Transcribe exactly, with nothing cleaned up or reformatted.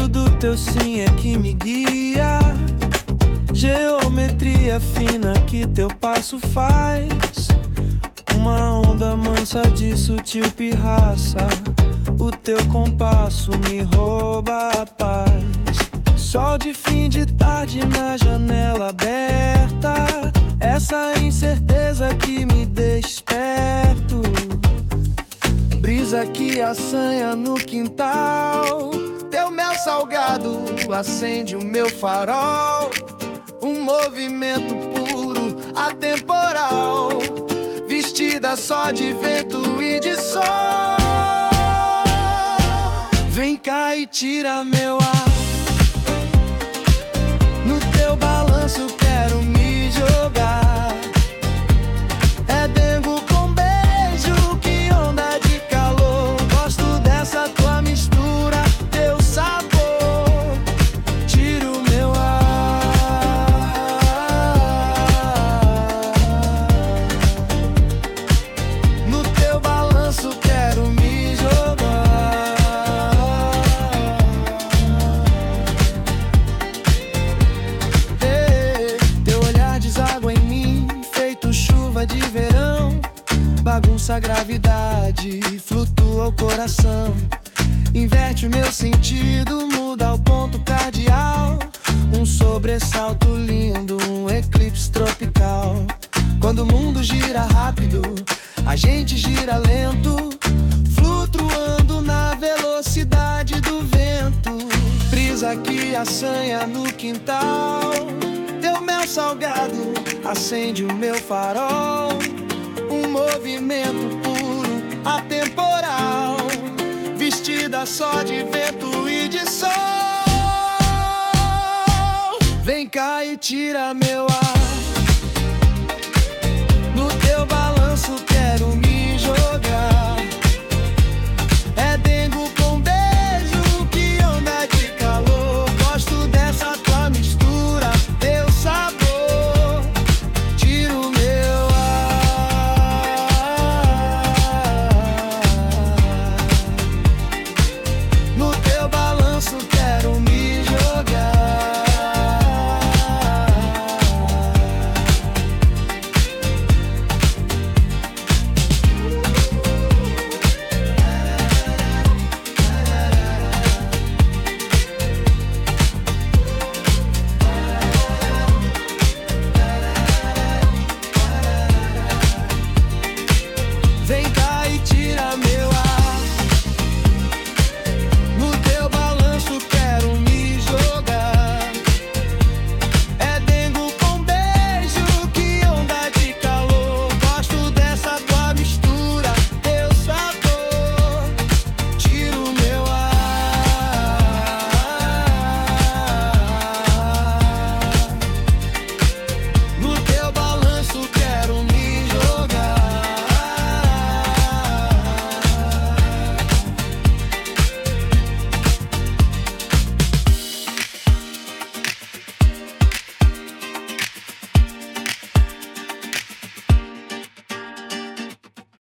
brilho do teu sim é que me guia, geometria fina que teu passo faz. Uma onda mansa de sutil pirraça, o teu compasso me rouba a paz. Sol de fim de tarde na janela aberta, essa incerteza que me desperto. Brisa que assanha no quintal, teu mel salgado acende o meu farol. Um movimento puro, atemporal, vestida só de vento e de sol. Vem cá e tira meu ar, no teu balanço quero me jogar. É dengo com beijo, que onda de calor. Gosto dessa tua mistura, teu sabor. Tira o meu ar, no teu balanço quero me jogar. Teu olhar deságua em mim, feito chuva de verão. Bagunça a gravidade, flutua o coração. Inverte o meu sentido, muda o ponto cardial. Um sobressalto lindo, um eclipse tropical. Quando o mundo gira rápido, a gente gira lento, flutuando na velocidade do vento. Brisa que assanha no quintal, teu mel salgado acende o meu farol. Um movimento puro, atemporal, vestida só de vento e de sol. Vem cá e tira meu ar,